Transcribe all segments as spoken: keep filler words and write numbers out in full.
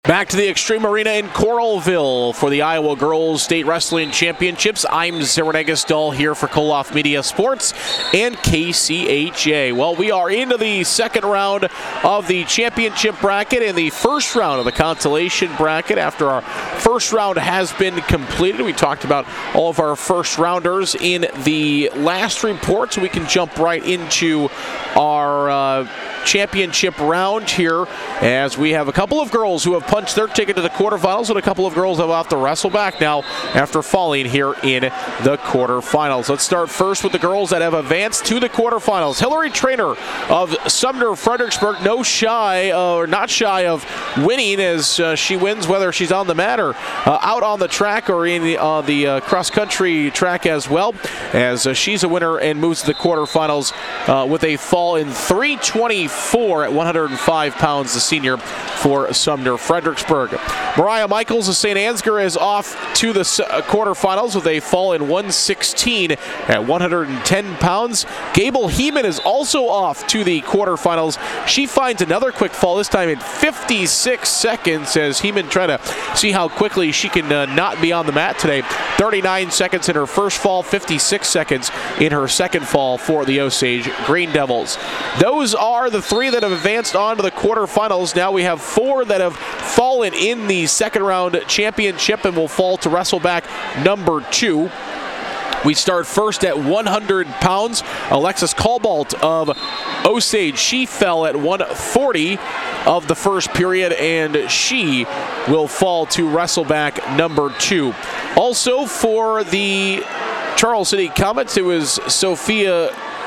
Back to the Extreme Arena in Coralville for the Iowa Girls State Wrestling Championships. I'm Zerin Egestal here for Koloff Media Sports and K C H A. Well, we are into the second round of the championship bracket and the first round of the consolation bracket after our first round has been completed. We talked about all of our first rounders in the last report, so we can jump right into our uh, championship round here as we have a couple of girls who have punched their ticket to the quarterfinals and a couple of girls that will have to wrestle back now after falling here in the quarterfinals. Let's start first with the girls that have advanced to the quarterfinals. Hillary Trainer of Sumner Fredericksburg, no shy uh, or not shy of winning as uh, she wins whether she's on the mat or uh, out on the track or in the, uh, the uh, cross-country track as well, as uh, she's a winner and moves to the quarterfinals uh, with a fall in three twenty-four at one hundred five pounds, the senior for Sumner Fredericksburg. Mariah Michaels of Saint Ansgar is off to the quarterfinals with a fall in one sixteen at one hundred ten pounds. Gable Heeman is also off to the quarterfinals. She finds another quick fall, this time in fifty-six seconds, as Heeman trying to see how quickly she can uh, not be on the mat today. thirty-nine seconds in her first fall, fifty-six seconds in her second fall for the Osage Green Devils. Those are the three that have advanced on to the quarterfinals. Now we have four that have fallen in the second round championship and will fall to wrestleback number two. We start first at one hundred pounds. Alexis Cobalt of Osage, she fell at one forty of the first period, and she will fall to wrestleback number two. Also for the Charles City Comets, it was Sophia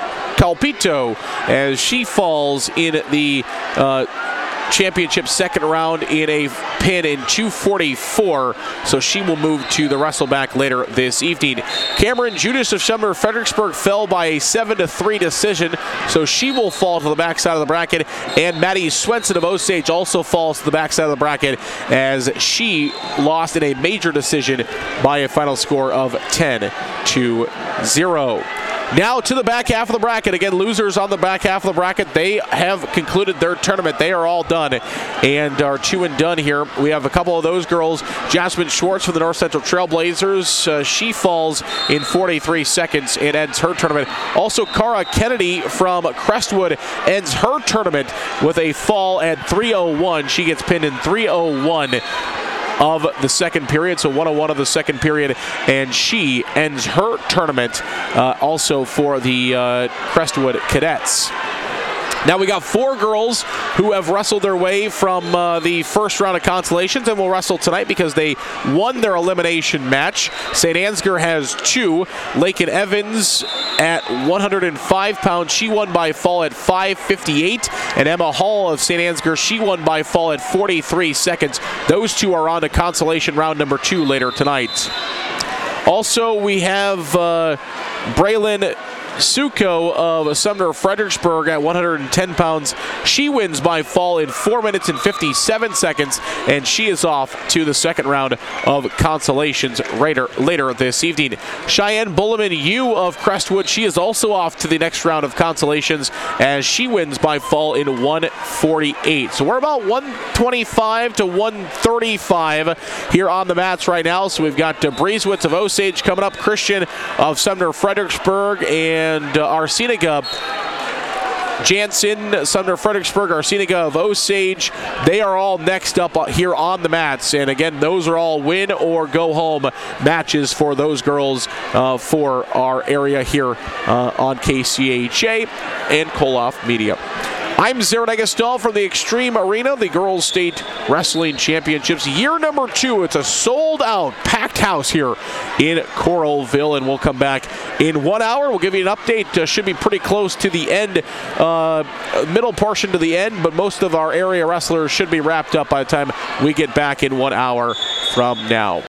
Calpito as she falls in the uh, championship second round in a pin in two forty-four, so she will move to the wrestleback later this evening. Cameron Judas of Sumner Fredericksburg fell by a seven to three decision, so she will fall to the backside of the bracket, and Maddie Swenson of Osage also falls to the backside of the bracket as she lost in a major decision by a final score of ten to zero. Now to the back half of the bracket. Again, losers on the back half of the bracket, they have concluded their tournament. They are all done and are two and done here. We have a couple of those girls. Jasmine Schwartz from the North Central Trailblazers. Uh, she falls in forty-three seconds and ends her tournament. Also, Cara Kennedy from Crestwood ends her tournament with a fall at three oh one. She gets pinned in three oh one of the second period, so one oh one of the second period, and she ends her tournament uh, also for the uh, Crestwood Cadets. Now we got four girls who have wrestled their way from uh, the first round of consolations and will wrestle tonight because they won their elimination match. Saint Ansgar has two. Lakin Evans at one hundred five pounds. She won by fall at five fifty-eight. And Emma Hall of Saint Ansgar, she won by fall at forty-three seconds. Those two are on to consolation round number two later tonight. Also, we have uh, Braylon Suko of Sumner Fredericksburg at one hundred ten pounds. She wins by fall in four minutes and fifty-seven seconds, and she is off to the second round of consolations later, later this evening. Cheyenne Bulliman Yu of Crestwood, she is also off to the next round of consolations as she wins by fall in one forty-eight. So we're about one twenty-five to one thirty-five here on the mats right now. So we've got uh, Breezewitz of Osage coming up, Christian of Sumner Fredericksburg, and And uh, Arciniga Jansen, Sumner Fredericksburg, Arciniga of Osage, they are all next up here on the mats. And again, those are all win or go home matches for those girls uh, for our area here uh, on K C H A and Koloff Media. I'm Zerin Egestal from the Extreme Arena, the Girls State Wrestling Championships. Year number two. It's a sold-out, packed house here in Coralville, and we'll come back in one hour. We'll give you an update. Uh, should be pretty close to the end, uh, middle portion to the end, but most of our area wrestlers should be wrapped up by the time we get back in one hour from now.